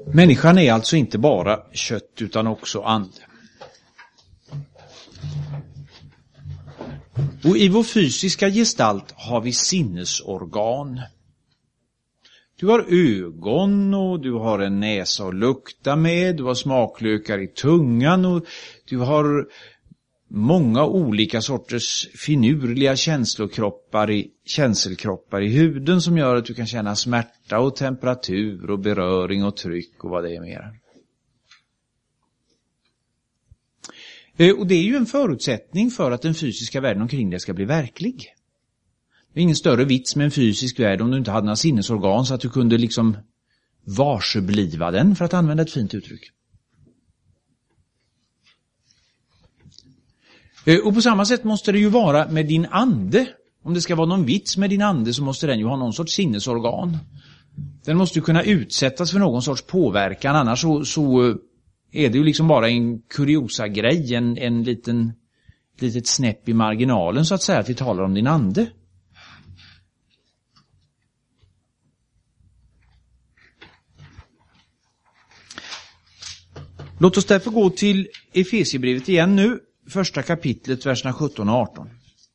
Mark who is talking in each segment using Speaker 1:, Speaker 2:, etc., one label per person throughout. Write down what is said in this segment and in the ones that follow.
Speaker 1: Människan är alltså inte bara kött utan också ande. Och i vår fysiska gestalt har vi sinnesorgan. Du har ögon och du har en näsa att lukta med, du har smaklökar i tungan och du har många olika sorters finurliga känselkroppar i huden som gör att du kan känna smärta och temperatur och beröring och tryck och vad det är mer. Och det är ju en förutsättning för att den fysiska världen omkring dig ska bli verklig. Det är ingen större vits med en fysisk värld om du inte hade några sinnesorgan så att du kunde liksom varsebliva den, för att använda ett fint uttryck. Och på samma sätt måste det ju vara med din ande. Om det ska vara någon vits med din ande så måste den ju ha någon sorts sinnesorgan. Den måste ju kunna utsättas för någon sorts påverkan, annars så är det ju liksom bara en kuriosa grej, en litet snäpp i marginalen så att säga, att vi talar om din ande. Låt oss därför gå till Efesierbrevet igen nu, första kapitlet, verserna 17 och 18.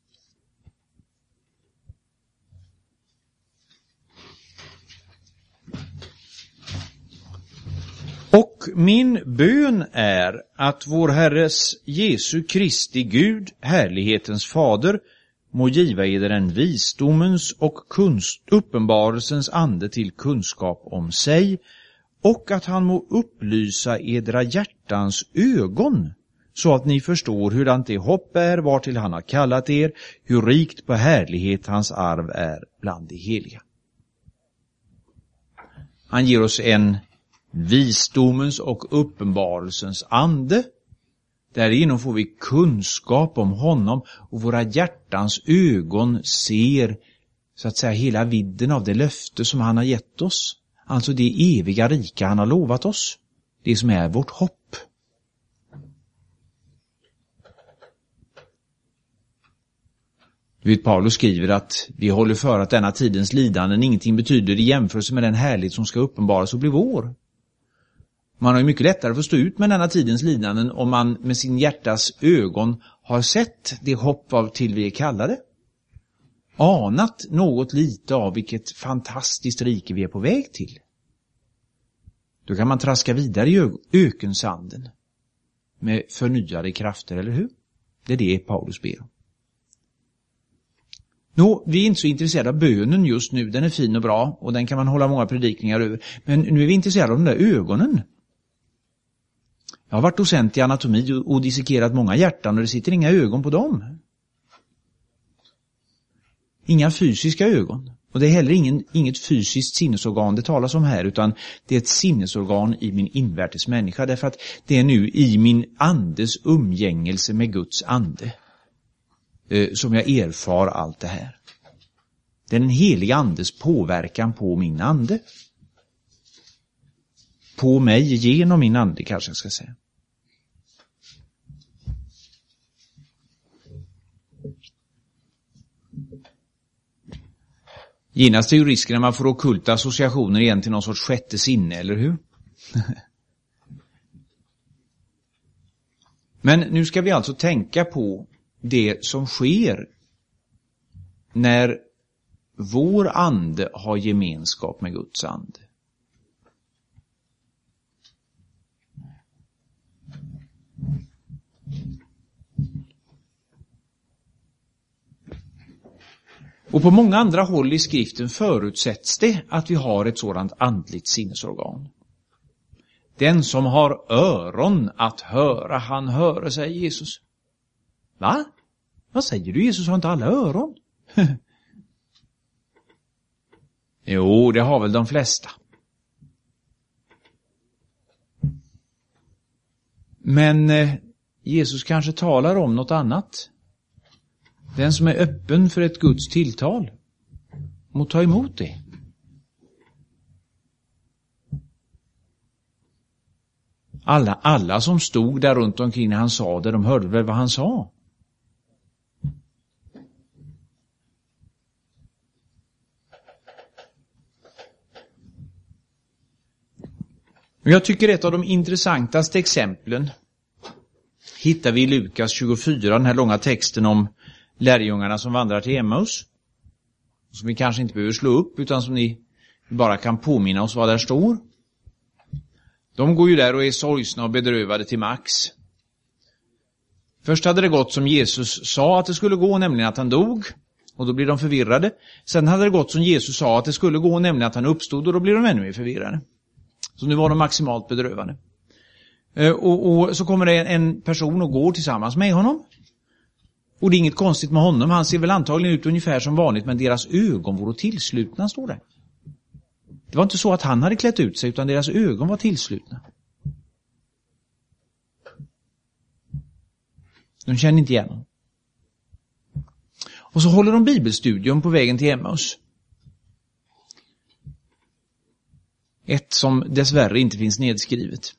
Speaker 1: Och min bön är att vår Herres Jesu Kristi Gud, härlighetens fader, må giva eder en visdomens och uppenbarelsens ande till kunskap om sig, och att han må upplysa edra hjärtans ögon, så att ni förstår hurdant det hopp är, vartill han har kallat er, hur rikt på härlighet hans arv är bland de heliga. Han ger oss en visdomens och uppenbarelsens ande. Därigenom får vi kunskap om honom och våra hjärtans ögon ser så att säga hela vidden av det löfte som han har gett oss. Alltså det eviga rika han har lovat oss. Det som är vårt hopp. Du vet, Paulus skriver att vi håller för att denna tidens lidanden ingenting betyder i jämförelse med den härlighet som ska uppenbaras och bli vår. Man har ju mycket lättare att stå ut med denna tidens lidanden om man med sin hjärtas ögon har sett det hopp av till vi är kallade. Anat något lite av vilket fantastiskt rike vi är på väg till. Då kan man traska vidare i ökensanden med förnyade krafter, eller hur? Det är det Paulus ber om. Nå, vi är inte så intresserade av bönen just nu. Den är fin och bra och den kan man hålla många predikningar över. Men nu är vi intresserade av de där ögonen. Jag har varit docent i anatomi och dissekerat många hjärtan och det sitter inga ögon på dem. Inga fysiska ögon. Och det är heller inget fysiskt sinnesorgan det talas om här, utan det är ett sinnesorgan i min invärtes människa. Därför att det är nu i min andes umgängelse med Guds ande som jag erfar allt det här. Det är den heliga andes påverkan på min ande. På mig genom min ande, kanske jag ska säga. Genast är ju risken när man får ockulta associationer igen till någon sorts sjätte sinne, eller hur? Men nu ska vi alltså tänka på det som sker när vår ande har gemenskap med Guds ande. Och på många andra håll i skriften förutsätts det att vi har ett sådant andligt sinnesorgan. Den som har öron att höra, han hörer, säger Jesus. Va? Vad säger du? Jesus har inte alla öron. Jo, det har väl de flesta. Men Jesus kanske talar om något annat. Den som är öppen för ett Guds tilltal må ta emot det. Alla som stod där runt omkring när han sa det, de hörde väl vad han sa. Men jag tycker ett av de intressantaste exemplen hittar vi i Lukas 24, den här långa texten om lärjungarna som vandrar till Emmaus. Som vi kanske inte behöver slå upp, utan som ni bara kan påminna oss vad där står. De går ju där och är sorgsna och bedrövade till max. Först hade det gått som Jesus sa att det skulle gå, nämligen att han dog. Och då blir de förvirrade. Sen hade det gått som Jesus sa att det skulle gå, nämligen att han uppstod, och då blir de ännu mer förvirrade. Så nu var de maximalt bedrövade. Och så kommer det en person och går tillsammans med honom. Och det är inget konstigt med honom. Han ser väl antagligen ut ungefär som vanligt, men deras ögon var tillslutna, står det. Det var inte så att han hade klätt ut sig, utan deras ögon var tillslutna. De kände inte igen honom. Och så håller de bibelstudium på vägen till Emmaus. Ett som dessvärre inte finns nedskrivet.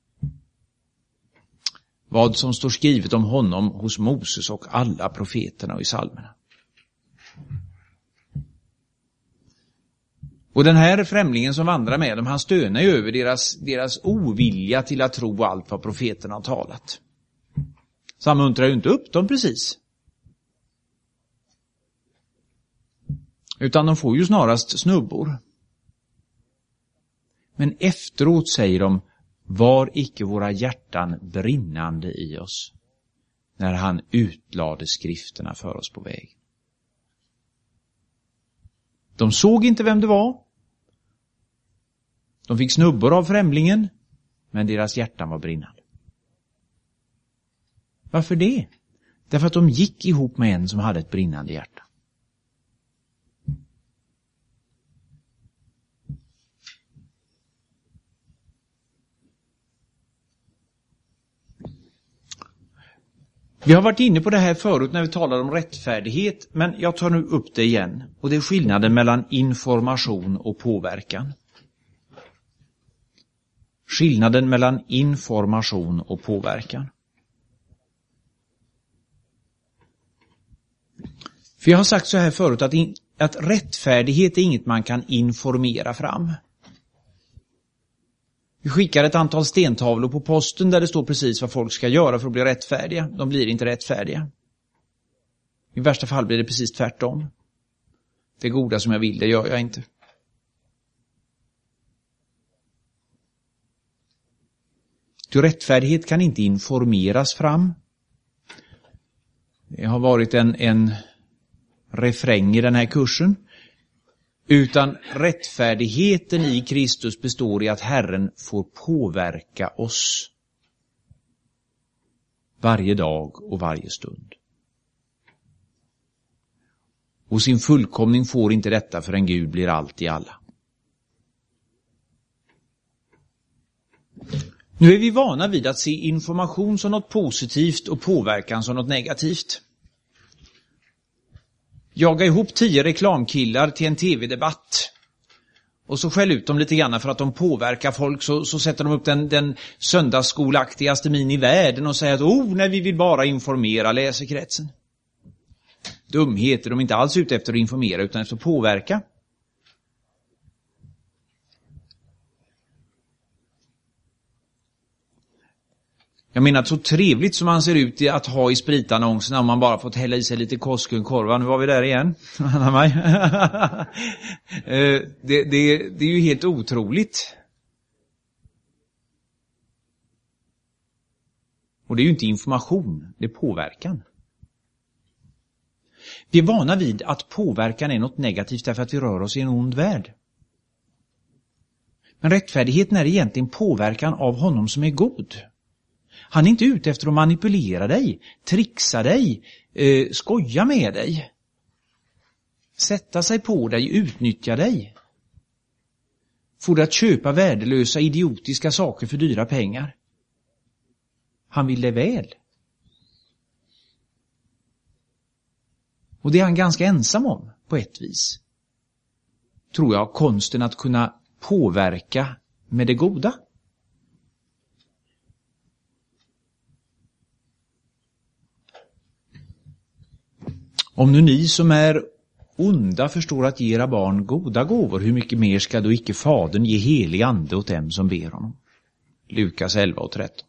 Speaker 1: Vad som står skrivet om honom hos Moses och alla profeterna och i psalmerna. Och den här främlingen som vandrar med dem, han stönar ju över deras ovilja till att tro allt vad profeterna har talat. Så han muntrar ju inte upp dem precis. Utan de får ju snarast snubbor. Men efteråt säger de: var icke våra hjärtan brinnande i oss när han utlade skrifterna för oss på väg. De såg inte vem det var. De fick snubbor av främlingen, men deras hjärtan var brinnande. Varför det? Därför att de gick ihop med en som hade ett brinnande hjärta. Vi har varit inne på det här förut när vi talade om rättfärdighet, men jag tar nu upp det igen. Och det är skillnaden mellan information och påverkan. Skillnaden mellan information och påverkan. För jag har sagt så här förut att rättfärdighet är inget man kan informera fram. Vi skickar ett antal stentavlor på posten där det står precis vad folk ska göra för att bli rättfärdiga. De blir inte rättfärdiga. I värsta fall blir det precis tvärtom. Det goda som jag vill, det gör jag inte. Ty rättfärdighet kan inte informeras fram. Det har varit en refräng i den här kursen. Utan rättfärdigheten i Kristus består i att Herren får påverka oss varje dag och varje stund. Och sin fullkomning får inte detta förrän Gud blir allt i alla. Nu är vi vana vid att se information som något positivt och påverkan som något negativt. Jaga ihop 10 reklamkillar till en tv-debatt och så skäll ut dem lite grann för att de påverkar folk, så sätter de upp den söndagsskolaktigaste min i världen och säger att nej, vi vill bara informera läsekretsen. Dumheter, de är inte alls ute efter att informera utan efter att påverka. Jag menar att så trevligt som man ser ut att ha i spritannonserna om man bara fått hälla i sig lite Koskenkorva. Nu var vi där igen. Det är ju helt otroligt. Och det är ju inte information, det är påverkan. Vi är vana vid att påverkan är något negativt därför att vi rör oss i en ond värld. Men rättfärdigheten är egentligen påverkan av honom som är god. Han är inte ute efter att manipulera dig, trixa dig, skoja med dig, sätta sig på dig, utnyttja dig. Få dig att köpa värdelösa, idiotiska saker för dyra pengar. Han vill dig väl. Och det är han ganska ensam om på ett vis. Tror jag, konsten att kunna påverka med det goda. Om nu ni som är onda förstår att ge era barn goda gåvor, hur mycket mer ska då icke Fadern ge helig ande åt dem som ber honom? Lukas 11 och 13.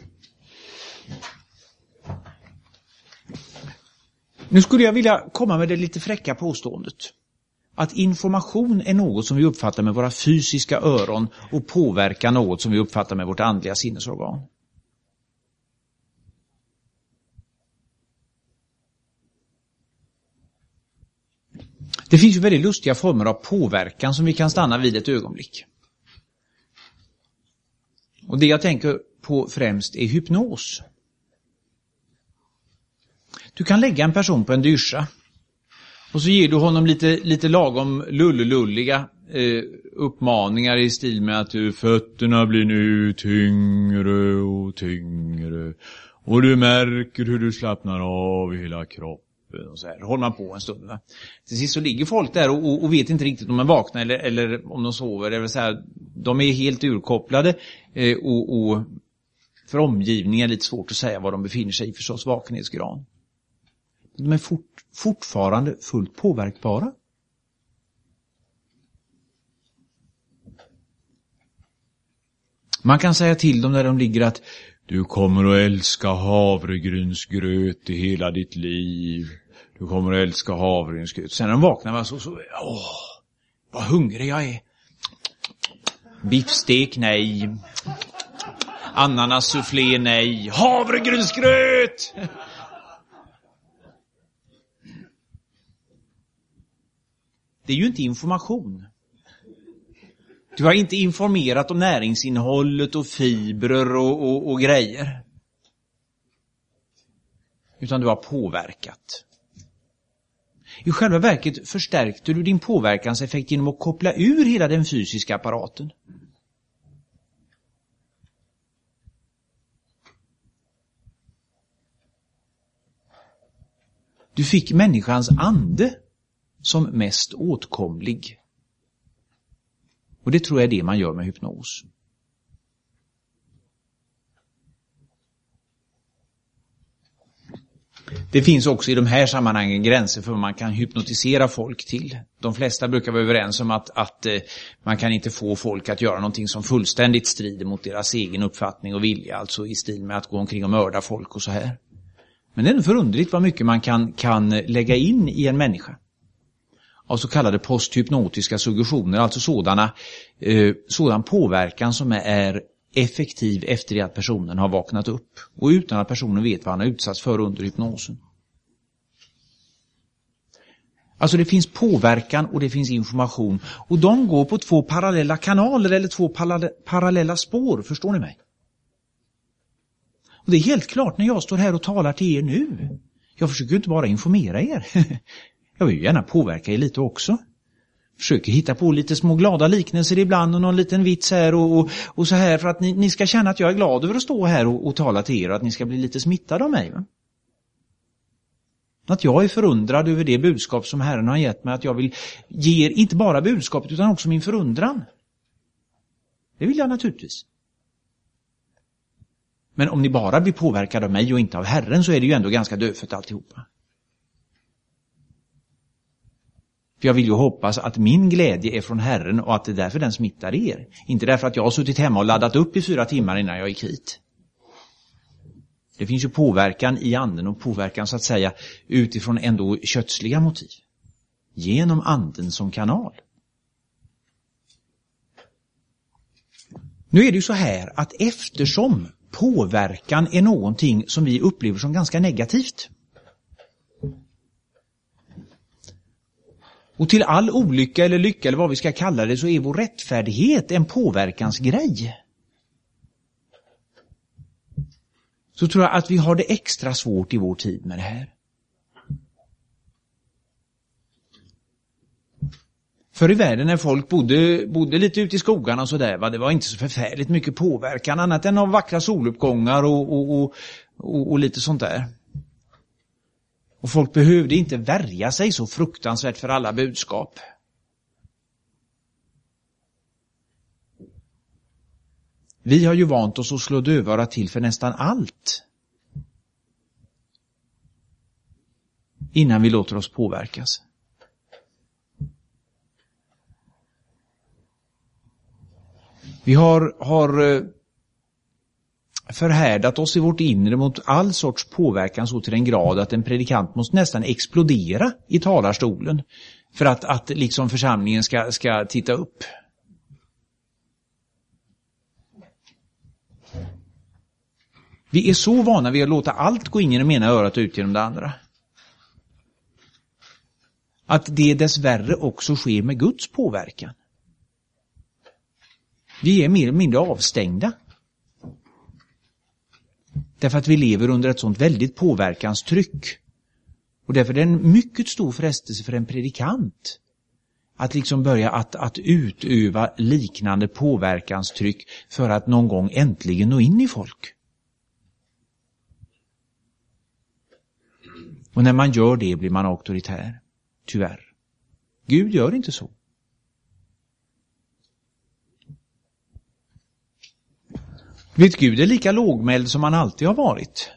Speaker 1: Nu skulle jag vilja komma med det lite fräcka påståendet att information är något som vi uppfattar med våra fysiska öron och påverkar något som vi uppfattar med vårt andliga sinnesorgan. Det finns ju väldigt lustiga former av påverkan som vi kan stanna vid ett ögonblick. Och det jag tänker på främst är hypnos. Du kan lägga en person på en dyrsa och så ger du honom lite lagom lullulliga uppmaningar i stil med att fötterna blir nu tyngre och tyngre och du märker hur du slappnar av i hela kroppen. Och så här. Håller man på en stund. Va? Till sist så ligger folk där och vet inte riktigt om de är vakna eller om de sover. Det vill säga, de är helt urkopplade och för omgivningen är lite svårt att säga var de befinner sig i förstås vakenhetsgrad. De är fortfarande fullt påverkbara. Man kan säga till dem när de ligger att du kommer att älska havregrynsgröt i hela ditt liv. Du kommer att älska havregrynsgröt. Sen när de vaknar så vad hungrig jag är. Biffstek, nej. Ananassufflé, nej. Havregrynsgröt! Det är ju inte information. Du har inte informerat om näringsinnehållet och fibrer och grejer. Utan du har påverkat. I själva verket förstärkte du din påverkanseffekt genom att koppla ur hela den fysiska apparaten. Du fick människans ande som mest åtkomlig. Och det tror jag är det man gör med hypnos. Det finns också i de här sammanhangen gränser för vad man kan hypnotisera folk till. De flesta brukar vara överens om att man kan inte få folk att göra någonting som fullständigt strider mot deras egen uppfattning och vilja. Alltså i stil med att gå omkring och mörda folk och så här. Men det är förunderligt vad mycket man kan lägga in i en människa. Av så kallade posthypnotiska suggestioner, alltså sådan påverkan som är effektiv efter det att personen har vaknat upp och utan att personen vet vad han har utsatts för under hypnosen. Alltså det finns påverkan och det finns information och de går på två parallella kanaler eller två parallella spår, förstår ni mig? Och det är helt klart när jag står här och talar till er nu. Jag försöker inte bara informera er. Jag vill ju gärna påverka er lite också. Försöker hitta på lite små glada liknelser ibland och någon liten vits här och så här för att ni ska känna att jag är glad över att stå här och tala till er och att ni ska bli lite smittade av mig. Va? Att jag är förundrad över det budskap som Herren har gett mig, att jag vill ge er inte bara budskapet utan också min förundran. Det vill jag naturligtvis. Men om ni bara blir påverkade av mig och inte av Herren så är det ju ändå ganska dödfött alltihopa. För jag vill ju hoppas att min glädje är från Herren och att det är därför den smittar er. Inte därför att jag har suttit hemma och laddat upp i 4 timmar innan jag gick hit. Det finns ju påverkan i anden och påverkan så att säga utifrån ändå kötsliga motiv. Genom anden som kanal. Nu är det ju så här att eftersom påverkan är någonting som vi upplever som ganska negativt. Och till all olycka eller lycka eller vad vi ska kalla det så är vår rättfärdighet en påverkansgrej. Så tror jag att vi har det extra svårt i vår tid med det här. För i världen när folk bodde lite ute i skogarna och sådär, det var inte så förfärligt mycket påverkan annat än av vackra soluppgångar och lite sånt där. Och folk behövde inte värja sig så fruktansvärt för alla budskap. Vi har ju vant oss att slå dövöra till för nästan allt. Innan vi låter oss påverkas. Vi har förhärdat oss i vårt inre mot all sorts påverkan så till en grad att en predikant måste nästan explodera i talarstolen för att liksom församlingen ska titta upp. Vi är så vana vid att låta allt gå in i det ena örat och ut genom det andra. Att det dessvärre också sker med Guds påverkan. Vi är mer eller mindre avstängda. Därför att vi lever under ett sånt väldigt påverkanstryck. Och därför är det en mycket stor frestelse för en predikant att liksom börja att utöva liknande påverkanstryck för att någon gång äntligen nå in i folk. Och när man gör det blir man auktoritär. Tyvärr. Gud gör inte så. Vet, Gud är lika lågmäld som han alltid har varit.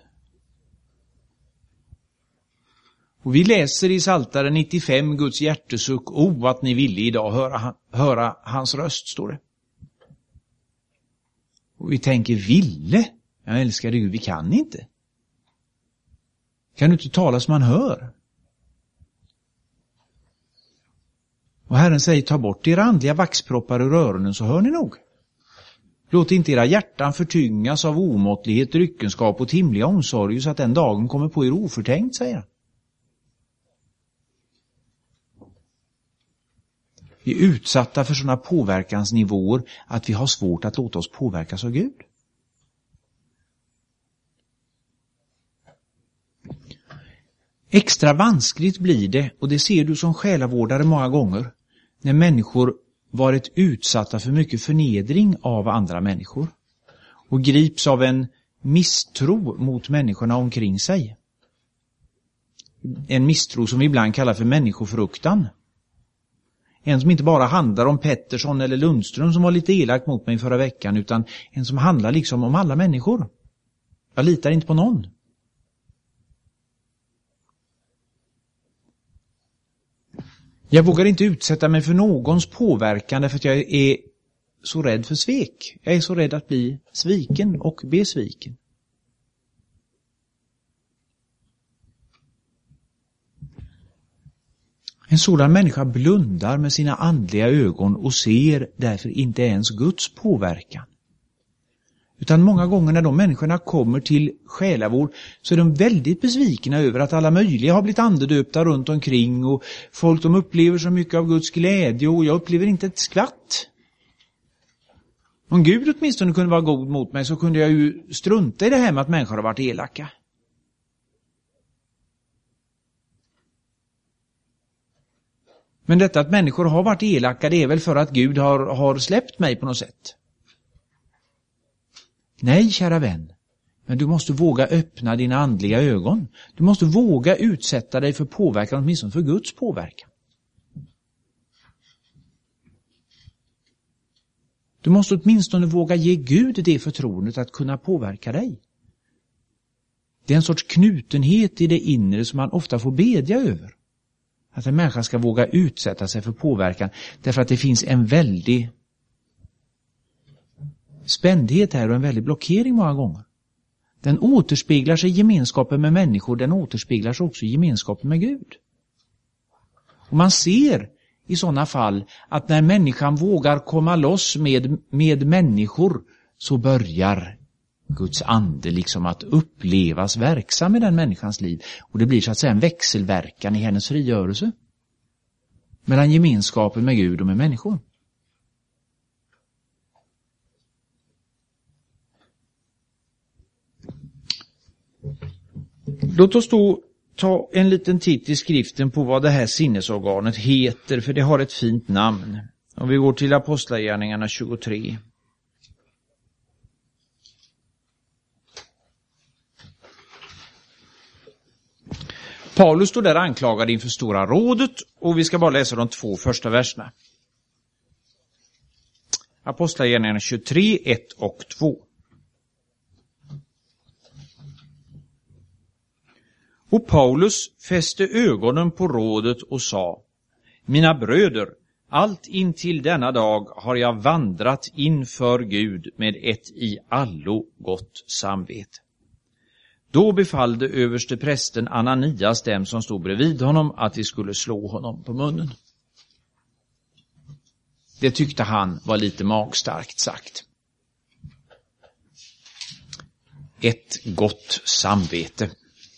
Speaker 1: Och vi läser i Psaltaren 95 Guds hjärtesuck, att ni ville idag höra hans röst, står det. Och vi tänker, ville? Jag älskar Gud, vi kan inte. Kan du inte tala som man hör? Och Herren säger, ta bort era andliga vaxproppar ur öronen så hör ni nog. Låt inte era hjärtan förtyngas av omåttlighet, dryckenskap och timliga omsorger så att den dagen kommer på er oförtänkt, säger han. Vi är utsatta för sådana påverkansnivåer att vi har svårt att låta oss påverkas av Gud. Extra vanskligt blir det, och det ser du som själavårdare många gånger, när människor varit utsatta för mycket förnedring av andra människor och grips av en misstro mot människorna omkring sig. En misstro som vi ibland kallar för människofruktan. En som inte bara handlar om Pettersson eller Lundström som var lite elak mot mig förra veckan, utan en som handlar liksom om alla människor. Jag litar inte på någon. Jag vågar inte utsätta mig för någons påverkan därför att jag är så rädd för svek. Jag är så rädd att bli sviken och besviken. En sådan människa blundar med sina andliga ögon och ser därför inte ens Guds påverkan. Utan många gånger när de människorna kommer till själavård så är de väldigt besvikna över att alla möjliga har blivit andedöpta runt omkring och folk de upplever så mycket av Guds glädje och jag upplever inte ett skvatt. Om Gud åtminstone kunde vara god mot mig så kunde jag ju strunta i det här med att människor har varit elaka. Men detta att människor har varit elaka, det är väl för att Gud har släppt mig på något sätt. Nej, kära vän, men du måste våga öppna dina andliga ögon. Du måste våga utsätta dig för påverkan, åtminstone för Guds påverkan. Du måste åtminstone våga ge Gud det förtroendet att kunna påverka dig. Det är en sorts knutenhet i det inre som man ofta får bedja över. Att en människa ska våga utsätta sig för påverkan därför att det finns en väldig spändhet här och en väldig blockering många gånger. Den återspeglar sig i gemenskapen med människor, den återspeglar sig också i gemenskapen med Gud. Och man ser i sådana fall att när människan vågar komma loss med människor så börjar Guds ande liksom att upplevas verksam i den människans liv. Och det blir så att säga en växelverkan i hennes frigörelse mellan gemenskapen med Gud och med människor. Låt oss då ta en liten titt i skriften på vad det här sinnesorganet heter, för det har ett fint namn. Om vi går till Apostlagärningarna 23. Paulus står där anklagad inför Stora rådet och vi ska bara läsa de 2 första verserna. Apostlagärningarna 23, 1 och 2. Och Paulus fäste ögonen på rådet och sa: Mina bröder, Allt intill denna dag har jag vandrat inför Gud med ett i allo gott samvete. Då befallde överste prästen Ananias dem som stod bredvid honom att de skulle slå honom på munnen. Det tyckte han var lite magstarkt sagt. Ett gott samvete.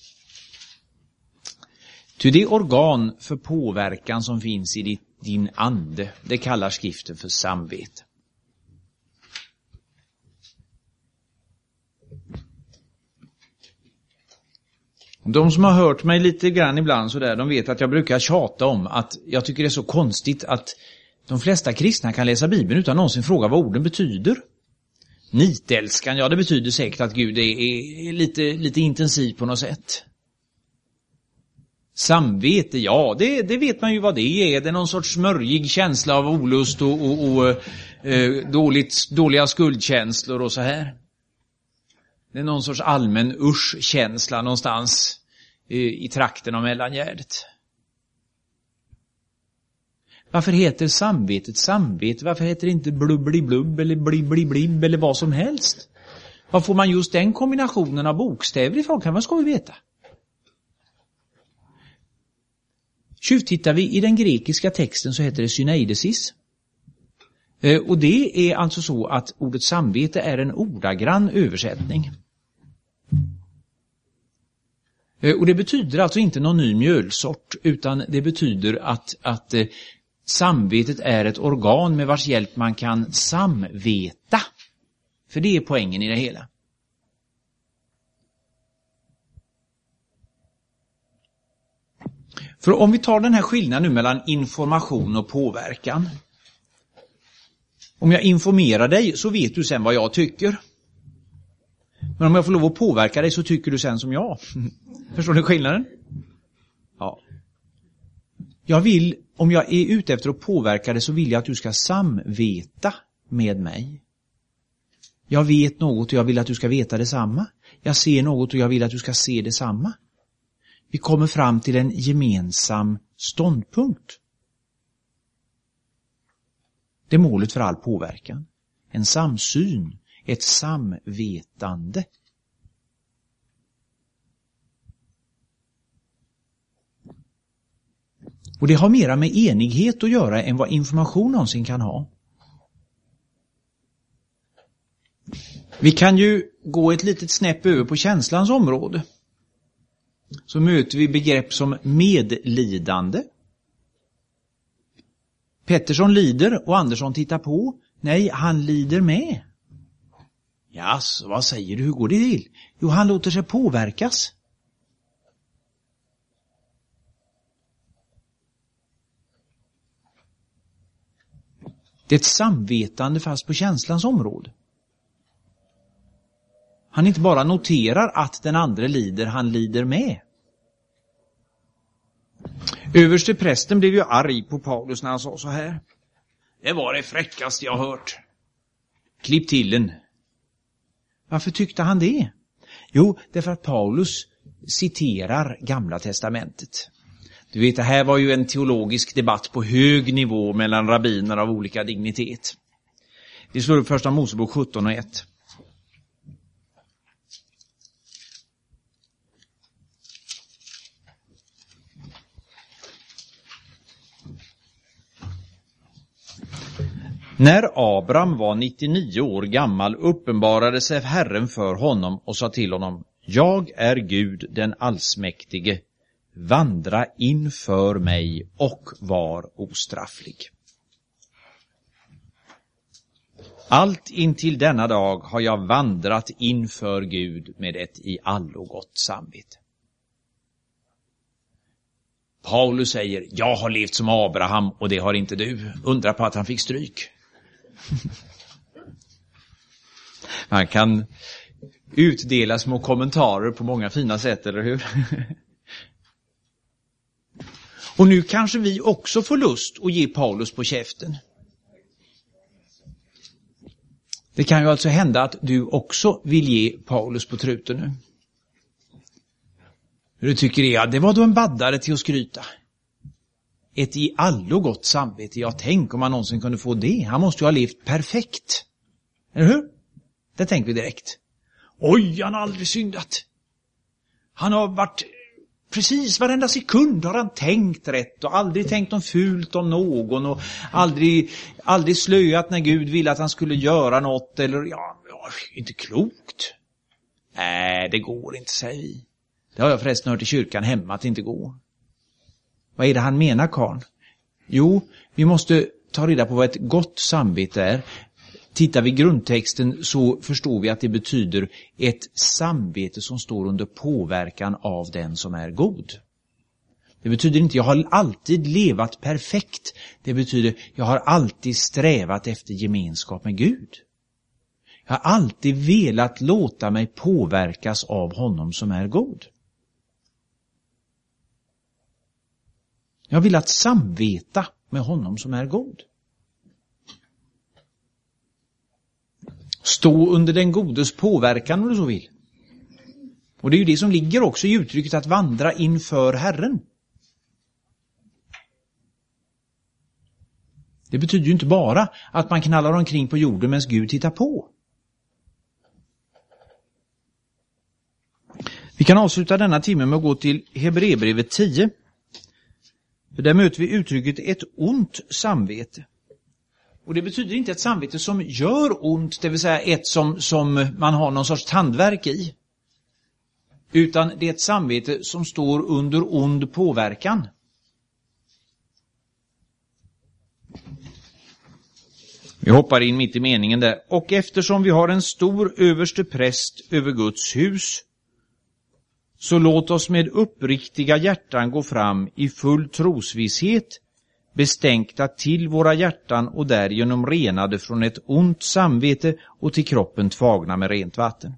Speaker 1: Ty det organ för påverkan som finns i din ande, det kallar skriften för samvete. De som har hört mig lite grann ibland så där, de vet att jag brukar tjata om att jag tycker det är så konstigt att de flesta kristna kan läsa Bibeln utan någonsin fråga vad orden betyder. Nitälskan, ja det betyder säkert att Gud är lite intensiv på något sätt. Samvete, ja det vet man ju vad det är. Det är någon sorts smörjig känsla av olust och dåliga skuldkänslor och så här. Det är någon sorts allmän uschkänsla någonstans i trakten av mellangärdet. Varför heter samvetet samvete? Varför heter det inte blubbli-blubb eller bli-bli-blibb eller vad som helst? Var får man just den kombinationen av bokstäver ifrån? Vad ska vi veta? Tjuvtittar vi i den grekiska texten så heter det syneidesis. Och det är alltså så att ordet samvete är en ordagrann översättning. Och det betyder alltså inte någon ny mjölsort, utan det betyder att samvetet är ett organ med vars hjälp man kan samveta. För det är poängen i det hela. För om vi tar den här skillnaden nu mellan information och påverkan. Om jag informerar dig så vet du sen vad jag tycker. Men om jag får lov att påverka dig så tycker du sen som jag. Förstår ni skillnaden? Ja. Om jag är ute efter att påverka dig så vill jag att du ska samveta med mig. Jag vet något och jag vill att du ska veta detsamma. Jag ser något och jag vill att du ska se detsamma. Vi kommer fram till en gemensam ståndpunkt. Det är målet för all påverkan. En samsyn, ett samvetande. Och det har mera med enighet att göra än vad information någonsin kan ha. Vi kan ju gå ett litet snäpp över på känslans område. Så möter vi begrepp som medlidande. Pettersson lider och Andersson tittar på. Nej, han lider med. Ja, så vad säger du? Hur går det till? Jo, han låter sig påverkas. Det är ett samvetande fast på känslans område. Han inte bara noterar att den andra lider, han lider med. Överste prästen blev ju arg på Paulus när han sa så här. Det var det fräckaste jag hört. Klipp till en. Varför tyckte han det? Jo, därför att Paulus citerar Gamla testamentet. Du vet, det här var ju en teologisk debatt på hög nivå mellan rabbiner av olika dignitet. Vi slår upp första Mosebok 17:1. När Abraham var 99 år gammal uppenbarade sig Herren för honom och sa till honom: Jag är Gud den allsmäktige, vandra inför mig och var ostrafflig. Allt intill denna dag har jag vandrat inför Gud med ett i allo gott samvete. Paulus säger, jag har levt som Abraham och det har inte du. Undra på att han fick stryk. Man kan utdela små kommentarer på många fina sätt, eller hur? Och nu kanske vi också får lust att ge Paulus på käften. Det kan ju alltså hända att du också vill ge Paulus på truten nu. Du tycker det var då en baddare till att skryta. ett i allo gott samvete. Jag tänk om man någonsin kunde få det. Han måste ju ha levt perfekt. Eller hur? Det tänker vi direkt. Oj, han har aldrig syndat. Han har varit precis varenda sekund har han tänkt rätt och aldrig tänkt om fult om någon och aldrig slöat när Gud ville att han skulle göra något eller inte klokt. Nej, det går inte, säger vi. Det har jag förresten hört i kyrkan hemma att det inte går. Vad är det han menar, Karl? Jo, vi måste ta reda på vad ett gott samvete är. Tittar vi i grundtexten så förstår vi att det betyder ett samvete som står under påverkan av den som är god. Det betyder inte jag har alltid levat perfekt. Det betyder jag har alltid strävat efter gemenskap med Gud. Jag har alltid velat låta mig påverkas av honom som är god. Jag vill att samveta med honom som är god. Stå under den godes påverkan om du så vill. Och det är ju det som ligger också i uttrycket att vandra inför Herren. Det betyder ju inte bara att man knallar omkring på jorden medan Gud tittar på. Vi kan avsluta denna timme med att gå till Hebreerbrevet 10. För där möter vi uttrycket ett ont samvete. Och det betyder inte ett samvete som gör ont, det vill säga ett som man har någon sorts tandvärk i. Utan det är ett samvete som står under ond påverkan. Vi hoppar in mitt i meningen där. Och eftersom vi har en stor överste präst över Guds hus, så låt oss med uppriktiga hjärtan gå fram i full trosvisshet, bestänkta till våra hjärtan och därigenom renade från ett ont samvete och till kroppen tvagna med rent vatten.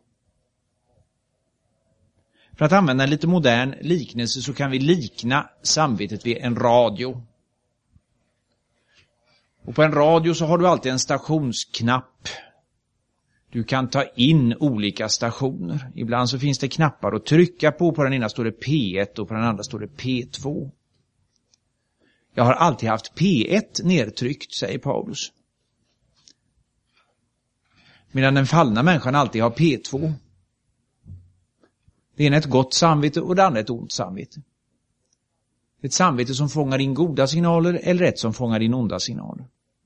Speaker 1: För att använda en lite modern liknelse så kan vi likna samvetet vid en radio. Och på en radio så har du alltid en stationsknapp. Du kan ta in olika stationer. Ibland så finns det knappar att trycka på. På den ena står det P1 och på den andra står det P2. Jag har alltid haft P1 nedtryckt, säger Paulus. Medan den fallna människan alltid har P2. Det ena är ett gott samvete och det andra är ett ont samvete. Ett samvete som fångar in goda signaler eller ett som fångar in onda signaler.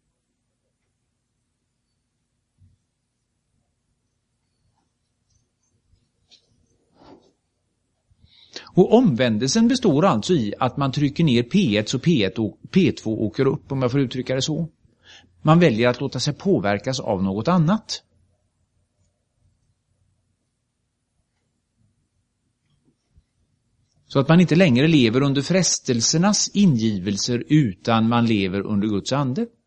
Speaker 1: Och omvändelsen består alltså i att man trycker ner P1 så P1 och P2 åker upp, om jag får uttrycka det så. Man väljer att låta sig påverkas av något annat. Så att man inte längre lever under frestelsernas ingivelser utan man lever under Guds ande.